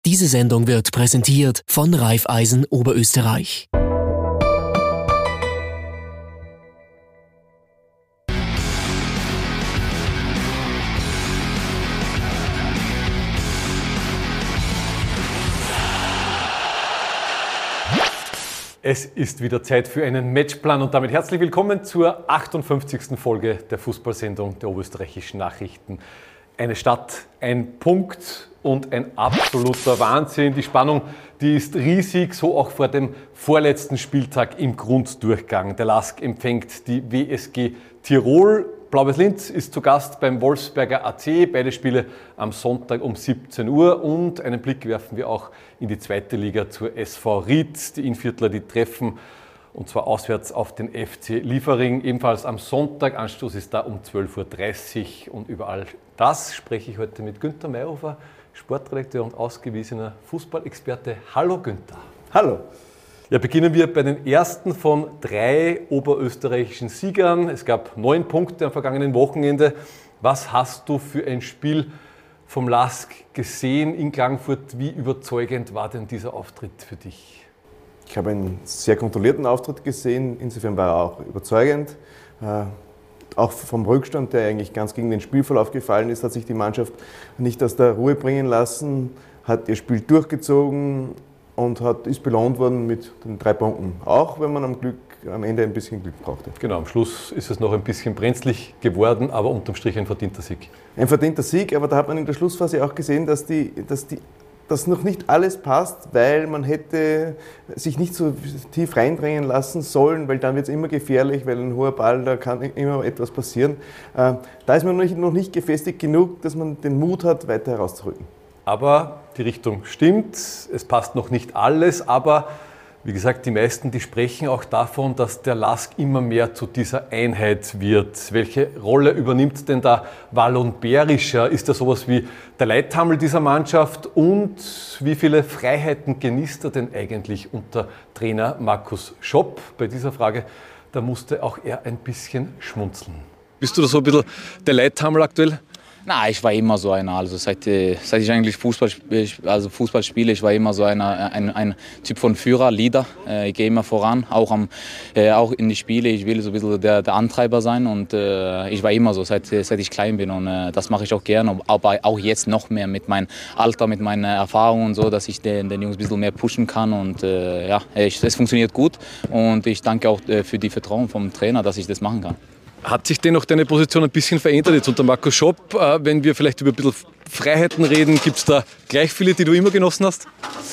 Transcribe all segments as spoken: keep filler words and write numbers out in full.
Diese Sendung wird präsentiert von Raiffeisen Oberösterreich. Es ist wieder Zeit für einen Matchplan und damit herzlich willkommen zur achtundfünfzigsten Folge der Fußballsendung der Oberösterreichischen Nachrichten. Eine Stadt, ein Punkt und ein absoluter Wahnsinn. Die Spannung, die ist riesig, so auch vor dem vorletzten Spieltag im Grunddurchgang. Der LASK empfängt die W S G Tirol. Blau-Weiß Linz ist zu Gast beim Wolfsberger A C. Beide Spiele am Sonntag um siebzehn Uhr. Und einen Blick werfen wir auch in die zweite Liga zur S V Ried. Die Innviertler, die treffen, und zwar auswärts auf den F C Liefering, ebenfalls am Sonntag. Anstoß ist da um zwölf Uhr dreißig. Und über all das spreche ich heute mit Günther Mayhofer, Sportredakteur und ausgewiesener Fußballexperte. Hallo Günther. Hallo. Ja, beginnen wir bei den ersten von drei oberösterreichischen Siegern. Es gab neun Punkte am vergangenen Wochenende. Was hast du für ein Spiel vom LASK gesehen in Klagenfurt? Wie überzeugend war denn dieser Auftritt für dich? Ich habe einen sehr kontrollierten Auftritt gesehen. Insofern war er auch überzeugend. Äh, auch vom Rückstand, der eigentlich ganz gegen den Spielverlauf gefallen ist, hat sich die Mannschaft nicht aus der Ruhe bringen lassen, hat ihr Spiel durchgezogen und hat, ist belohnt worden mit den drei Punkten. Auch wenn man am, Glück, am Ende ein bisschen Glück brauchte. Genau, am Schluss ist es noch ein bisschen brenzlig geworden, aber unterm Strich ein verdienter Sieg. Ein verdienter Sieg, aber da hat man in der Schlussphase auch gesehen, dass, die, dass, die, dass noch nicht alles passt, weil man hätte sich nicht so tief reindrängen lassen sollen, weil dann wird es immer gefährlich, weil ein hoher Ball, da kann immer etwas passieren. Da ist man noch nicht gefestigt genug, dass man den Mut hat, weiter herauszurücken. Aber die Richtung stimmt, es passt noch nicht alles, aber wie gesagt, die meisten, die sprechen auch davon, dass der LASK immer mehr zu dieser Einheit wird. Welche Rolle übernimmt denn da Wallon Berischer? Ist er sowas wie der Leithammel dieser Mannschaft? Und wie viele Freiheiten genießt er denn eigentlich unter Trainer Markus Schopp? Bei dieser Frage, da musste auch er ein bisschen schmunzeln. Bist du da so ein bisschen der Leithammel aktuell? Na, ich war immer so einer. Also seit, seit ich eigentlich Fußball, also Fußball spiele, ich war immer so einer, ein, ein Typ von Führer, Leader. Ich gehe immer voran, auch, am, auch in die Spiele. Ich will so ein bisschen der, der Antreiber sein und äh, ich war immer so, seit, seit ich klein bin und äh, das mache ich auch gerne. Aber auch jetzt noch mehr mit meinem Alter, mit meiner Erfahrung und so, dass ich den, den Jungs ein bisschen mehr pushen kann und äh, ja, es funktioniert gut und ich danke auch für die Vertrauen vom Trainer, dass ich das machen kann. Hat sich dennoch deine Position ein bisschen verändert jetzt unter Markus Schopp? Wenn wir vielleicht über ein bisschen Freiheiten reden, gibt es da gleich viele, die du immer genossen hast?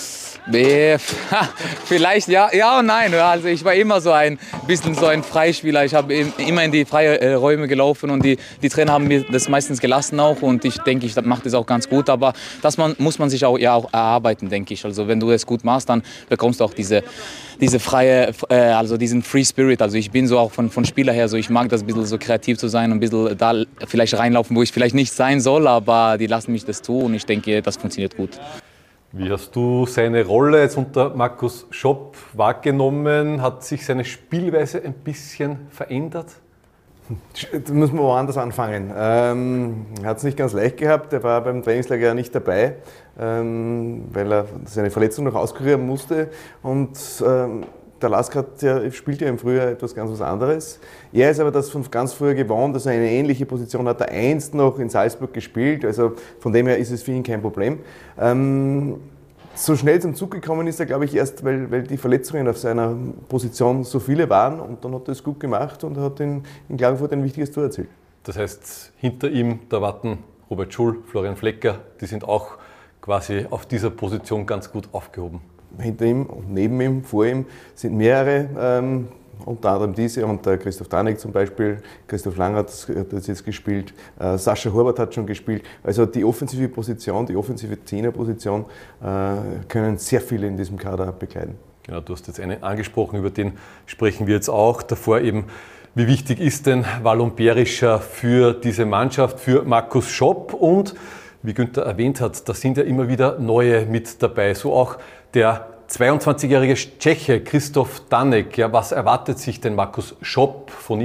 Vielleicht ja, ja und nein. Also ich war immer so ein bisschen so ein Freispieler. Ich habe immer in die freien Räume gelaufen und die, die Trainer haben mir das meistens gelassen auch und ich denke, ich mache das auch ganz gut. Aber das man, muss man sich auch, ja, auch erarbeiten, denke ich. Also wenn du es gut machst, dann bekommst du auch diese, diese freie, also diesen Free Spirit. Also ich bin so auch von, von Spieler her so, ich mag das ein bisschen so kreativ zu sein und ein bisschen da vielleicht reinlaufen, wo ich vielleicht nicht sein soll, aber die lassen mich das tun und ich denke, das funktioniert gut. Wie hast du seine Rolle jetzt unter Markus Schopp wahrgenommen? Hat sich seine Spielweise ein bisschen verändert? Da müssen wir woanders anfangen. Ähm, er hat es nicht ganz leicht gehabt, er war beim Trainingslager ja nicht dabei, ähm, weil er seine Verletzung noch auskurieren musste. Und ähm, der LASK hat ja, spielt ja im Frühjahr etwas ganz was anderes. Er ist aber das von ganz früher gewohnt, also eine ähnliche Position hat er einst noch in Salzburg gespielt, also von dem her ist es für ihn kein Problem. Ähm, so schnell zum Zug gekommen ist er, glaube ich, erst, weil, weil die Verletzungen auf seiner Position so viele waren und dann hat er es gut gemacht und hat in, in Klagenfurt ein wichtiges Tor erzielt. Das heißt, hinter ihm, da warten Robert Schul, Florian Flecker, die sind auch quasi auf dieser Position ganz gut aufgehoben. Hinter ihm und neben ihm, vor ihm sind mehrere, ähm, unter anderem diese und der Christoph Danek zum Beispiel. Christoph Lang hat das jetzt gespielt, äh, Sascha Horvath hat schon gespielt. Also die offensive Position, die offensive Zehnerposition äh, können sehr viele in diesem Kader bekleiden. Genau, du hast jetzt einen angesprochen, über den sprechen wir jetzt auch. Davor eben, wie wichtig ist denn Wallon Berischer für diese Mannschaft, für Markus Schopp? Und wie Günther erwähnt hat, da sind ja immer wieder neue mit dabei, so auch der zweiundzwanzigjährige Tscheche Christoph Danek. Ja, was erwartet sich denn Markus Schopp von ihm?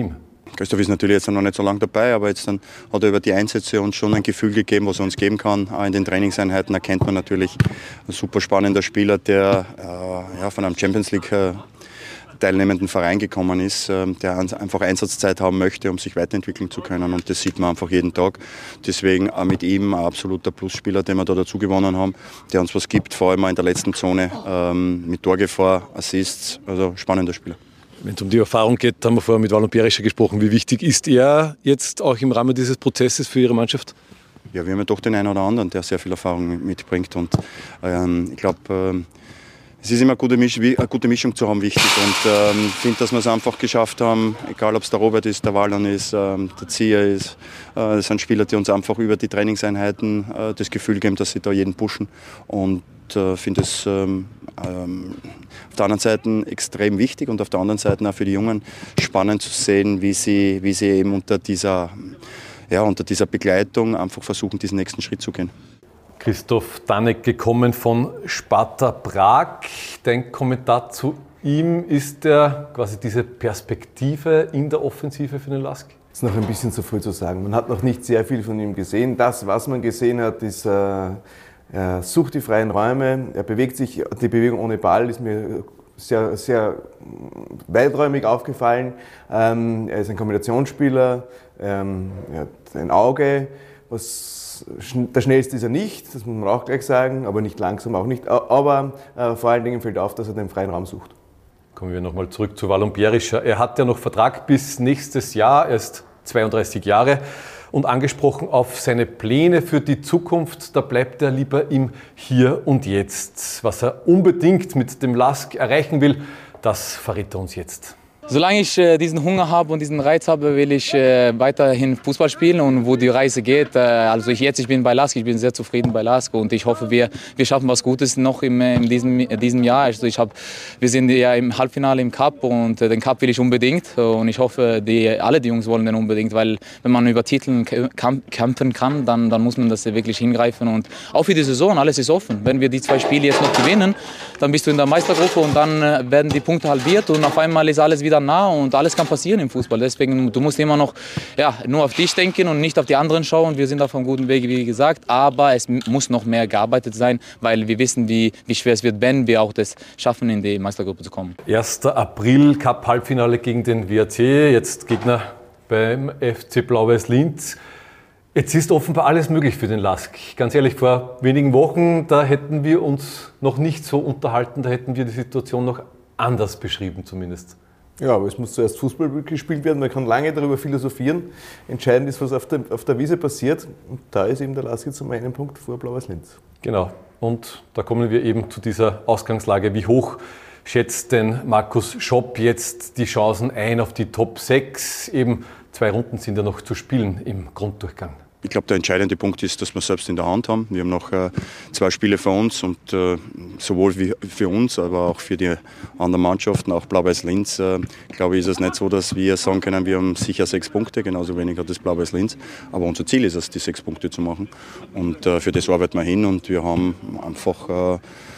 Christoph ist natürlich jetzt noch nicht so lange dabei, aber jetzt dann hat er über die Einsätze uns schon ein Gefühl gegeben, was er uns geben kann. Auch in den Trainingseinheiten erkennt man natürlich ein super spannender Spieler, der äh, ja, von einem Champions League äh, teilnehmenden Verein gekommen ist, äh, der einfach Einsatzzeit haben möchte, um sich weiterentwickeln zu können. Und das sieht man einfach jeden Tag. Deswegen auch mit ihm ein absoluter Plusspieler, den wir da dazu gewonnen haben, der uns was gibt, vor allem auch in der letzten Zone ähm, mit Torgefahr, Assists, also spannender Spieler. Wenn es um die Erfahrung geht, haben wir vorher mit Wallon Berischer gesprochen. Wie wichtig ist er jetzt auch im Rahmen dieses Prozesses für Ihre Mannschaft? Ja, wir haben ja doch den einen oder anderen, der sehr viel Erfahrung mitbringt. Und ähm, ich glaube, ähm, es ist immer eine gute, Misch- eine gute Mischung zu haben wichtig. Und ähm, ich finde, dass wir es einfach geschafft haben, egal ob es der Robert ist, der Wallon ist, ähm, der Zieher ist. Äh, das sind Spieler, die uns einfach über die Trainingseinheiten äh, das Gefühl geben, dass sie da jeden pushen. Und ich äh, finde es ähm, ähm, auf der anderen Seite extrem wichtig und auf der anderen Seite auch für die Jungen spannend zu sehen, wie sie, wie sie eben unter dieser, ja, unter dieser Begleitung einfach versuchen, diesen nächsten Schritt zu gehen. Christoph Danek gekommen von Sparta Prag. Dein Kommentar zu ihm, ist der quasi diese Perspektive in der Offensive für den Lask? Das ist noch ein bisschen zu früh zu sagen. Man hat noch nicht sehr viel von ihm gesehen. Das, was man gesehen hat, ist, äh, er sucht die freien Räume, er bewegt sich, die Bewegung ohne Ball ist mir sehr, sehr weiträumig aufgefallen. Ähm, er ist ein Kombinationsspieler, ähm, er hat ein Auge, was der schnellste ist er nicht, das muss man auch gleich sagen, aber nicht langsam auch nicht. Aber äh, vor allen Dingen fällt auf, dass er den freien Raum sucht. Kommen wir nochmal zurück zu Wallon Berischer. Er hat ja noch Vertrag bis nächstes Jahr, er ist zweiunddreißig Jahre. Und angesprochen auf seine Pläne für die Zukunft, da bleibt er lieber im Hier und Jetzt. Was er unbedingt mit dem Lask erreichen will, das verrät er uns jetzt. Solange ich äh, diesen Hunger habe und diesen Reiz habe, will ich äh, weiterhin Fußball spielen und wo die Reise geht. Äh, also ich jetzt, ich bin bei Lask, ich bin sehr zufrieden bei Lask und ich hoffe, wir, wir schaffen was Gutes noch im, in diesem, in diesem Jahr. Also ich hab, wir sind ja im Halbfinale im Cup und äh, den Cup will ich unbedingt und ich hoffe, die, alle die Jungs wollen den unbedingt, weil wenn man über Titel kämpfen kann, dann, dann muss man das wirklich hingreifen und auch für die Saison, alles ist offen. Wenn wir die zwei Spiele jetzt noch gewinnen, dann bist du in der Meistergruppe und dann äh, werden die Punkte halbiert und auf einmal ist alles wieder nah und alles kann passieren im Fußball. Deswegen, du musst immer noch ja, nur auf dich denken und nicht auf die anderen schauen. Wir sind auf einem guten Weg, wie gesagt, aber es muss noch mehr gearbeitet sein, weil wir wissen, wie, wie schwer es wird, wenn wir auch das schaffen, in die Meistergruppe zu kommen. erster April, Cup-Halbfinale gegen den W R C, jetzt Gegner beim F C Blau-Weiß Linz. Jetzt ist offenbar alles möglich für den Lask. Ganz ehrlich, vor wenigen Wochen, da hätten wir uns noch nicht so unterhalten, da hätten wir die Situation noch anders beschrieben zumindest. Ja, aber es muss zuerst Fußball gespielt werden, man kann lange darüber philosophieren. Entscheidend ist, was auf der, auf der Wiese passiert. Und da ist eben der Lask jetzt um einen Punkt vor Blau-Weiß Linz. Genau, und da kommen wir eben zu dieser Ausgangslage. Wie hoch schätzt denn Markus Schopp jetzt die Chancen ein auf die Top sechs? Eben zwei Runden sind ja noch zu spielen im Grunddurchgang. Ich glaube, der entscheidende Punkt ist, dass wir selbst in der Hand haben. Wir haben noch äh, zwei Spiele für uns und äh, sowohl wie für uns, aber auch für die anderen Mannschaften, auch Blau-Weiß Linz, äh, glaube ich, ist es nicht so, dass wir sagen können, wir haben sicher sechs Punkte, genauso wenig hat das Blau-Weiß Linz. Aber unser Ziel ist es, die sechs Punkte zu machen. Und äh, für das arbeiten wir hin und wir haben einfach äh,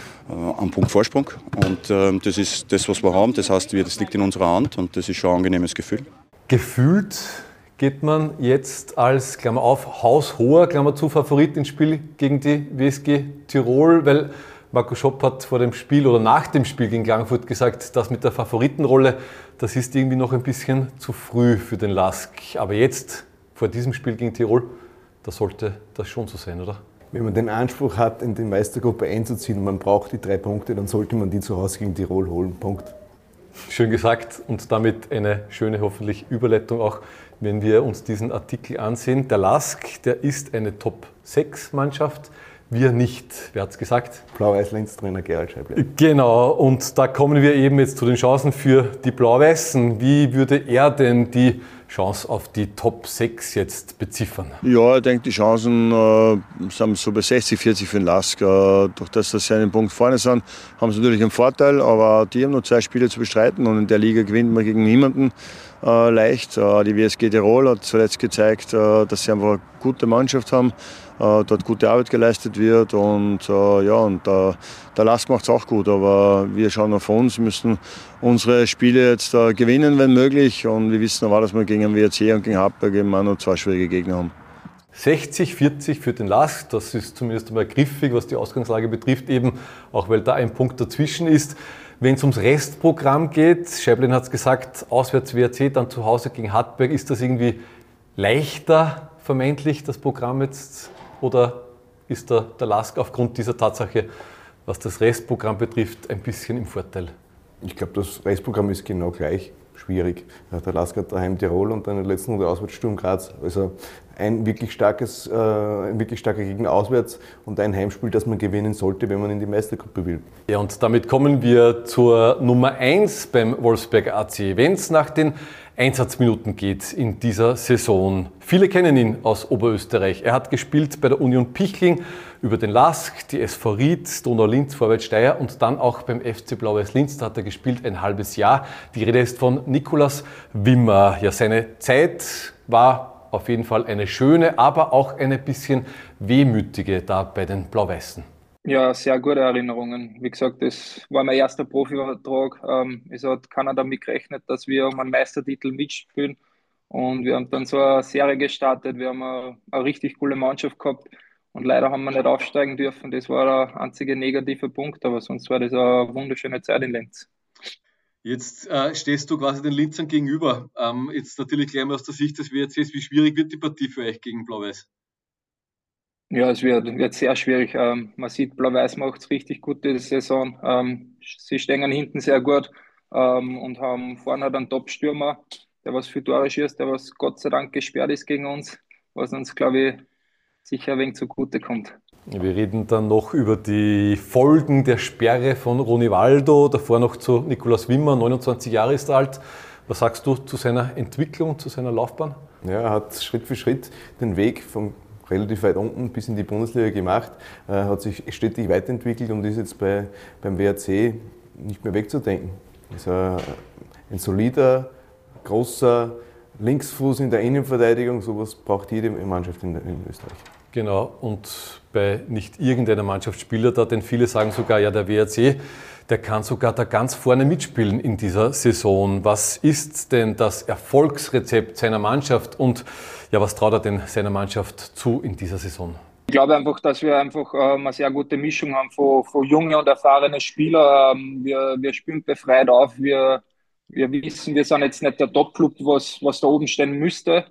einen Punkt Vorsprung. Und äh, das ist das, was wir haben. Das heißt, das liegt in unserer Hand und das ist schon ein angenehmes Gefühl. Gefühlt geht man jetzt als, Klammer auf, haushoher, Klammer zu, Favorit ins Spiel gegen die W S G Tirol, weil Markus Schopp hat vor dem Spiel oder nach dem Spiel gegen Klagenfurt gesagt, das mit der Favoritenrolle, das ist irgendwie noch ein bisschen zu früh für den Lask. Aber jetzt, vor diesem Spiel gegen Tirol, da sollte das schon so sein, oder? Wenn man den Anspruch hat, in die Meistergruppe einzuziehen und man braucht die drei Punkte, dann sollte man die zu Hause gegen Tirol holen. Punkt. Schön gesagt und damit eine schöne, hoffentlich Überleitung auch, wenn wir uns diesen Artikel ansehen. Der Lask, der ist eine Top sechs Mannschaft, wir nicht. Wer hat es gesagt? Blau-Weiß Linz Trainer Gerald Scheibler. Genau, und da kommen wir eben jetzt zu den Chancen für die Blau-Weißen. Wie würde er denn die Chance auf die Top sechs jetzt beziffern? Ja, ich denke, die Chancen äh, sind so bei sechzig vierzig für den Lask. Äh, durch das, dass sie einen Punkt vorne sind, haben sie natürlich einen Vorteil, aber die haben noch zwei Spiele zu bestreiten und in der Liga gewinnt man gegen niemanden äh, leicht. Äh, die W S G Tirol hat zuletzt gezeigt, äh, dass sie einfach eine gute Mannschaft haben. äh, dort gute Arbeit geleistet wird. Und äh, ja, und äh, der Lask macht es auch gut. Aber wir schauen auf uns, müssen unsere Spiele jetzt äh, gewinnen, wenn möglich. Und wir wissen aber, dass wir gegen W R C und gegen Hartberg eben auch noch zwei schwierige Gegner haben. sechzig vierzig für den Lask, das ist zumindest einmal griffig, was die Ausgangslage betrifft, eben auch weil da ein Punkt dazwischen ist. Wenn es ums Restprogramm geht, Scheiblin hat es gesagt, auswärts W R C, dann zu Hause gegen Hartberg, ist das irgendwie leichter vermeintlich, das Programm jetzt, oder ist der, der Lask aufgrund dieser Tatsache, was das Restprogramm betrifft, ein bisschen im Vorteil? Ich glaube, das Restprogramm ist genau gleich schwierig. Der Lask hat daheim Tirol und dann in der letzten Runde auswärts Sturm Graz. Also ein wirklich, starkes, äh, ein wirklich starker Gegner auswärts und ein Heimspiel, das man gewinnen sollte, wenn man in die Meistergruppe will. Ja, und damit kommen wir zur Nummer eins beim Wolfsberger A C. Wenn es nach den Einsatzminuten geht in dieser Saison. Viele kennen ihn aus Oberösterreich. Er hat gespielt bei der Union Pichling, über den Lask, die S V Ried, Donau-Linz, Vorwärts Steyr und dann auch beim F C Blau-Weiß Linz. Da hat er gespielt ein halbes Jahr. Die Rede ist von Nikolaus Wimmer. Ja, seine Zeit war auf jeden Fall eine schöne, aber auch eine bisschen wehmütige da bei den Blau-Weißen. Ja, sehr gute Erinnerungen. Wie gesagt, das war mein erster Profivertrag. Ähm, es hat keiner damit gerechnet, dass wir um einen Meistertitel mitspielen. Und wir haben dann so eine Serie gestartet. Wir haben eine, eine richtig coole Mannschaft gehabt. Und leider haben wir nicht aufsteigen dürfen. Das war der einzige negative Punkt. Aber sonst war das eine wunderschöne Zeit in Linz. Jetzt äh, stehst du quasi den Linzern gegenüber. Ähm, jetzt natürlich gleich mal aus der Sicht des W R Cs. Wie schwierig wird die Partie für euch gegen Blau-Weiß? Ja, es wird, wird sehr schwierig. Ähm, man sieht, Blau-Weiß macht es richtig gut diese Saison. Ähm, sie stehen hinten sehr gut ähm, und haben vorne halt einen Top-Stürmer, der was für Tore schießt, der was Gott sei Dank gesperrt ist gegen uns, was uns, glaube ich, sicher ein wenig zugute kommt. Wir reden dann noch über die Folgen der Sperre von Ronivaldo, davor noch zu Nikolaus Wimmer, neunundzwanzig Jahre ist er alt. Was sagst du zu seiner Entwicklung, zu seiner Laufbahn? Ja, er hat Schritt für Schritt den Weg vom relativ weit unten bis in die Bundesliga gemacht, äh, hat sich stetig weiterentwickelt und ist jetzt bei, beim W R C nicht mehr wegzudenken. Ist ein, ein solider, großer Linksfuß in der Innenverteidigung, sowas braucht jede Mannschaft in, in Österreich. Genau, und bei nicht irgendeiner Mannschaft spielt er da, denn viele sagen sogar, ja, der W R C, der kann sogar da ganz vorne mitspielen in dieser Saison. Was ist denn das Erfolgsrezept seiner Mannschaft und ja, was traut er denn seiner Mannschaft zu in dieser Saison? Ich glaube einfach, dass wir einfach ähm, eine sehr gute Mischung haben von, von jungen und erfahrenen Spielern. Ähm, wir, wir spielen befreit auf. Wir, wir wissen, wir sind jetzt nicht der Top-Club, was, was da oben stehen müsste.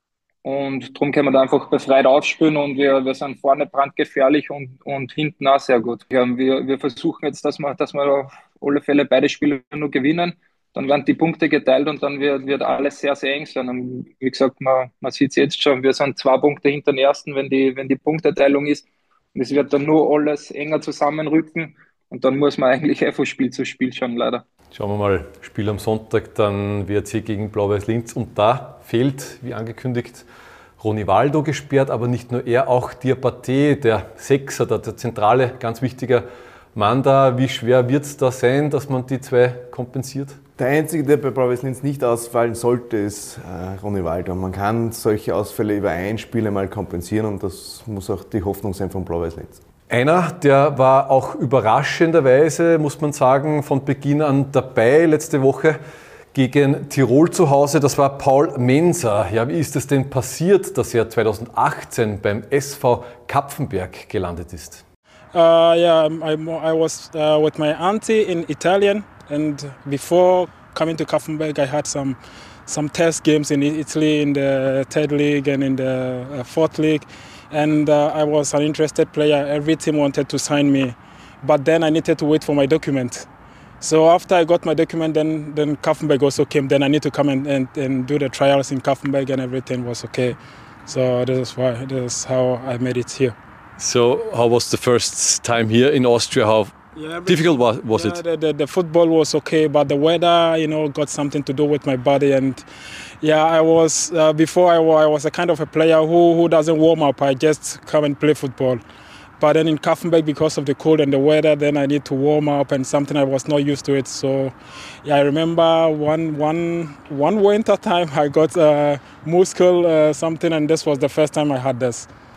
Und darum können wir da einfach befreit aufspielen und wir, wir sind vorne brandgefährlich und, und hinten auch sehr gut. Ja, wir, wir versuchen jetzt, dass wir, dass wir auf alle Fälle beide Spiele nur gewinnen. Dann werden die Punkte geteilt und dann wird, wird alles sehr, sehr eng sein. Und wie gesagt, man, man sieht es jetzt schon, wir sind zwei Punkte hinter den Ersten, wenn die, wenn die Punkteteilung ist. Und es wird dann nur alles enger zusammenrücken und dann muss man eigentlich eh von Spiel zu Spiel schauen, leider. Schauen wir mal, Spiel am Sonntag, dann W R C gegen Blau-Weiß Linz und da fehlt, wie angekündigt, Ronivaldo gesperrt, aber nicht nur er, auch Diabaté, der Sechser, der, der zentrale, ganz wichtiger Mann da. Wie schwer wird es da sein, dass man die zwei kompensiert? Der Einzige, der bei Blau-Weiß Linz nicht ausfallen sollte, ist äh, Ronivaldo. Man kann solche Ausfälle über ein Spiel einmal kompensieren und das muss auch die Hoffnung sein von Blau-Weiß Linz. Einer, der war auch überraschenderweise, muss man sagen, von Beginn an dabei letzte Woche gegen Tirol zu Hause. Das war Paul Menser. Ja, wie ist es denn passiert, dass er zweitausendachtzehn beim S V Kapfenberg gelandet ist? Uh, yeah, I, I was uh, with my auntie in Italian, and before coming to Kapfenberg, I had some some test games in Italy in the third league and in the uh, fourth league, and uh, I was an interested player. Every team wanted to sign me, but then I needed to wait for my document. So after I got my document, then then Kapfenberg also came. Then I need to come and, and, and do the trials in Kapfenberg, and everything was okay. So this is why this is how I made it here. So how was the first time here in Austria? How yeah, difficult was, was yeah, it? The, the, the football was okay, but the weather, you know, got something to do with my body. And yeah, I was uh, before I, I was a kind of a player who who doesn't warm up. I just come and play football. But then in Kapfenberg, because of the cold and the weather, then I need to warm up and something I was not used to it. So yeah, I remember one one one winter time I got uh, muscle uh, something, and this was the first time I had this.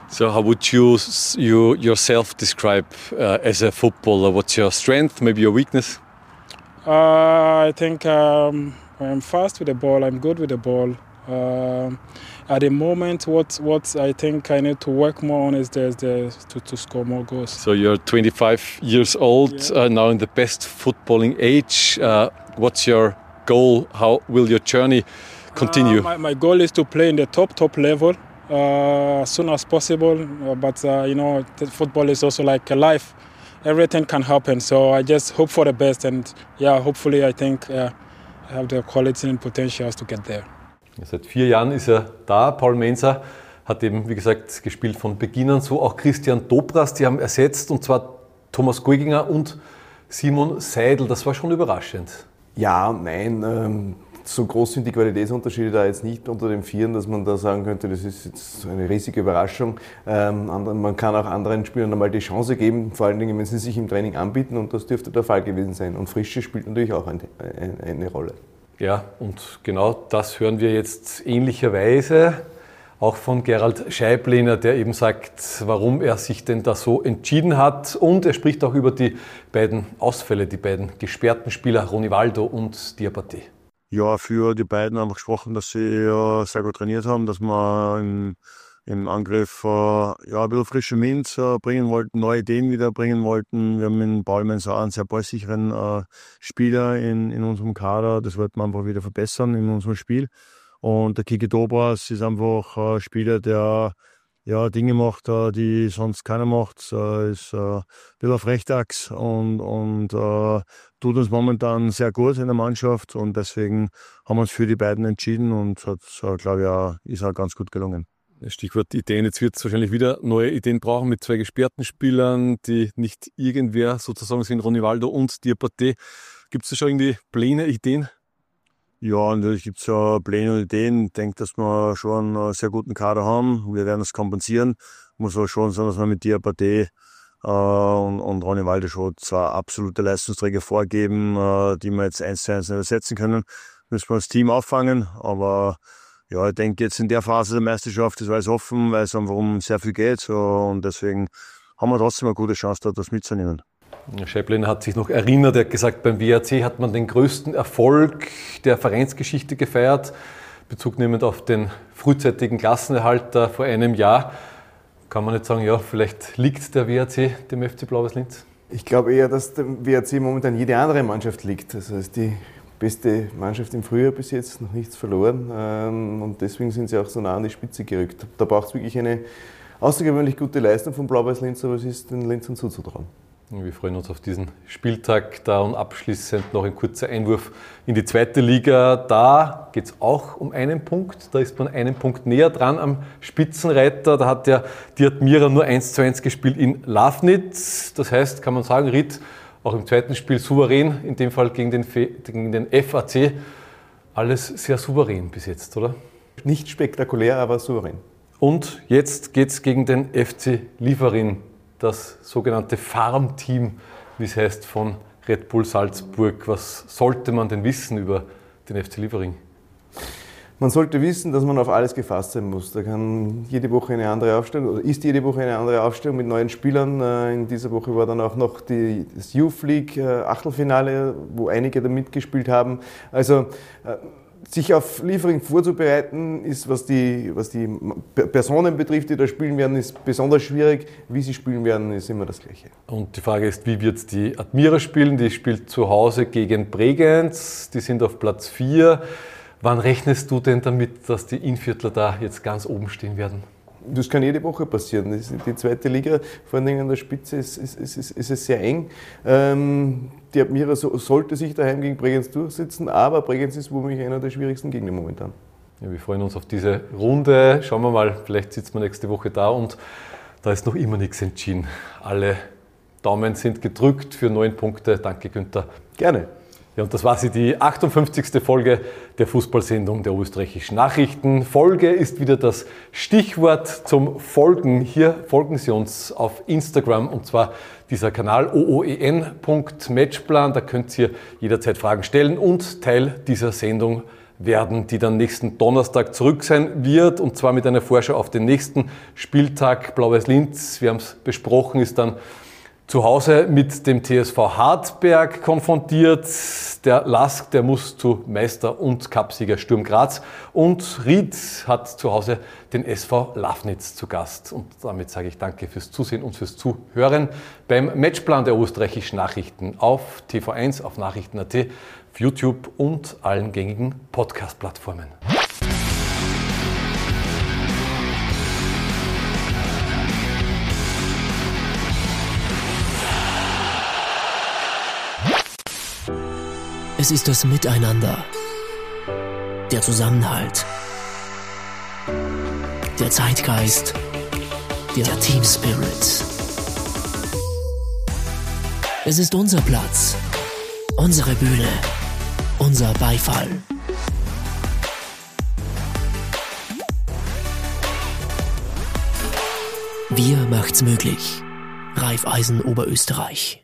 So how would you, you yourself describe uh, as a footballer? What's your strength, maybe your weakness? Uh, I think um, I'm fast with the ball. I'm good with the ball. Uh, at the moment, what what I think I need to work more on is the, the, to, to score more goals. So you're twenty-five years old, yeah. uh, now in the best footballing age. Uh, what's your goal? How will your journey continue? Uh, my, my goal is to play in the top, top level uh, as soon as possible. Uh, but, uh, you know, football is also like a life. Everything can happen. So I just hope for the best. And, yeah, hopefully I think uh, I have the quality and potentials to get there. Seit vier Jahren ist er da. Paul Mensah hat eben, wie gesagt, gespielt von Beginn an. So auch Christian Dobras, die haben ersetzt. Und zwar Thomas Guiginger und Simon Seidel. Das war schon überraschend. Ja und nein. Ähm So groß sind die Qualitätsunterschiede da jetzt nicht unter den Vieren, dass man da sagen könnte, das ist jetzt eine riesige Überraschung. Ähm, man kann auch anderen Spielern einmal die Chance geben, vor allen Dingen, wenn sie sich im Training anbieten, und das dürfte der Fall gewesen sein. Und Frische spielt natürlich auch eine, eine, eine Rolle. Ja, und genau das hören wir jetzt ähnlicherweise auch von Gerald Scheiblener, der eben sagt, warum er sich denn da so entschieden hat. Und er spricht auch über die beiden Ausfälle, die beiden gesperrten Spieler Ronivaldo und Diabaté. Ja, für die beiden haben wir gesprochen, dass sie ja sehr gut trainiert haben, dass wir im, im Angriff äh, ja, ein bisschen frische Wind äh, bringen wollten, neue Ideen wieder bringen wollten. Wir haben in Paul Mensah einen sehr ballsicheren äh, Spieler in, in unserem Kader. Das wollten wir einfach wieder verbessern in unserem Spiel. Und der Kiki Dobras ist einfach ein äh, Spieler, der ja, Dinge macht, äh, die sonst keiner macht. Äh, ist äh, ein bisschen auf Rechtachs und, und äh, tut uns momentan sehr gut in der Mannschaft. Und deswegen haben wir uns für die beiden entschieden und hat, äh, glaube ich, auch, ist auch ganz gut gelungen. Stichwort Ideen. Jetzt wird es wahrscheinlich wieder neue Ideen brauchen mit zwei gesperrten Spielern, die nicht irgendwer sozusagen sind, Ronivaldo und Diabaté. Gibt es da schon irgendwie Pläne, Ideen? Ja, natürlich gibt es ja Pläne und Ideen. Ich denke, dass wir schon einen sehr guten Kader haben. Wir werden das kompensieren. Muss aber schon sein, dass wir mit Diabaté äh, und, und Ronivaldo schon zwei absolute Leistungsträger vorgeben, äh, die wir jetzt eins zu eins nicht ersetzen können. Müssen wir als Team auffangen. Aber ja, ich denke, jetzt in der Phase der Meisterschaft ist alles offen, weil es einfach um sehr viel geht. So, und deswegen haben wir trotzdem eine gute Chance, da das mitzunehmen. Scheiblener hat sich noch erinnert, er hat gesagt, beim W R C hat man den größten Erfolg der Vereinsgeschichte gefeiert, Bezug nehmend auf den frühzeitigen Klassenerhalt vor einem Jahr. Kann man nicht sagen, ja, vielleicht liegt der W R C dem F C Blau-Weiß Linz? Ich glaube eher, dass dem W R C momentan jede andere Mannschaft liegt. Also ist die beste Mannschaft im Frühjahr bis jetzt, noch nichts verloren. Und deswegen sind sie auch so nah an die Spitze gerückt. Da braucht es wirklich eine außergewöhnlich gute Leistung von Blau-Weiß Linz, aber es ist den Linzern zuzutrauen. Wir freuen uns auf diesen Spieltag da und abschließend noch ein kurzer Einwurf in die zweite Liga. Da geht es auch um einen Punkt. Da ist man einen Punkt näher dran am Spitzenreiter. Da hat ja die Admira nur eins zu eins gespielt in Lafnitz. Das heißt, kann man sagen, Ried auch im zweiten Spiel souverän, in dem Fall gegen den, gegen den F A C. Alles sehr souverän bis jetzt, oder? Nicht spektakulär, aber souverän. Und jetzt geht es gegen den F C Liefering. Das sogenannte Farmteam, wie es heißt, von Red Bull Salzburg. Was sollte man denn wissen über den F C Liefering? Man sollte wissen, dass man auf alles gefasst sein muss. Da kann jede Woche eine andere Aufstellung, oder ist jede Woche eine andere Aufstellung mit neuen Spielern. In dieser Woche war dann auch noch die, das Youth League Achtelfinale, wo einige da mitgespielt haben. Also sich auf Liefering vorzubereiten, ist, was die, was die Personen betrifft, die da spielen werden, ist besonders schwierig. Wie sie spielen werden, ist immer das Gleiche. Und die Frage ist, wie wird die Admira spielen? Die spielt zu Hause gegen Bregenz. Die sind auf Platz vier. Wann rechnest du denn damit, dass die Innviertler da jetzt ganz oben stehen werden? Das kann jede Woche passieren. Die zweite Liga, vor allem an der Spitze, ist, ist, ist, ist es sehr eng. Ähm, die Admira so, sollte sich daheim gegen Bregenz durchsetzen, aber Bregenz ist womöglich einer der schwierigsten Gegner momentan. Ja, wir freuen uns auf diese Runde. Schauen wir mal, vielleicht sitzen wir nächste Woche da und da ist noch immer nichts entschieden. Alle Daumen sind gedrückt für neun Punkte. Danke, Günther. Gerne. Ja, und das war sie, die achtundfünfzigste Folge der Fußballsendung der Österreichischen Nachrichten. Folge ist wieder das Stichwort zum Folgen. Hier folgen Sie uns auf Instagram, und zwar dieser Kanal o o e n punkt matchplan. Da könnt ihr jederzeit Fragen stellen und Teil dieser Sendung werden, die dann nächsten Donnerstag zurück sein wird, und zwar mit einer Vorschau auf den nächsten Spieltag. Blau-Weiß Linz, wir haben es besprochen, ist dann zu Hause mit dem T S V Hartberg konfrontiert. Der Lask, der muss zu Meister und Cupsieger Sturm Graz, und Ried hat zu Hause den S V Lafnitz zu Gast. Und damit sage ich danke fürs Zusehen und fürs Zuhören beim Matchplan der österreichischen Nachrichten auf T V eins, auf Nachrichten punkt at, auf YouTube und allen gängigen Podcast-Plattformen. Es ist das Miteinander, der Zusammenhalt, der Zeitgeist, der Team Spirit. Es ist unser Platz, unsere Bühne, unser Beifall. Wir macht's möglich. Raiffeisen Oberösterreich.